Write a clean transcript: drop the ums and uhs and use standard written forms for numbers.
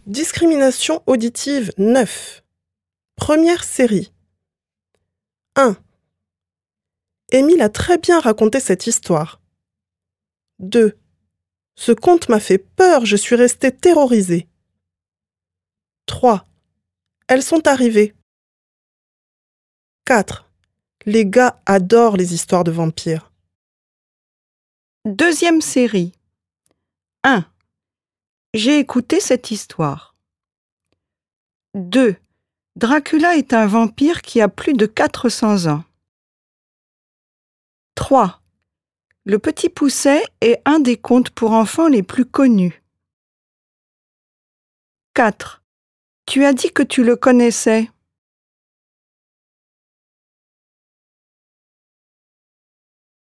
Discrimination auditive 9. Première série. 1. Émile a très bien raconté cette histoire. 2. Ce conte m'a fait peur, je suis restée terrorisée. 3. Elles sont arrivées. 4. Les gars adorent les histoires de vampires. Deuxième série. 1. J'ai écouté cette histoire. 2. Dracula est un vampire qui a plus de 400 ans. 3. Le Petit Poucet est un des contes pour enfants les plus connus. 4. Tu as dit que tu le connaissais.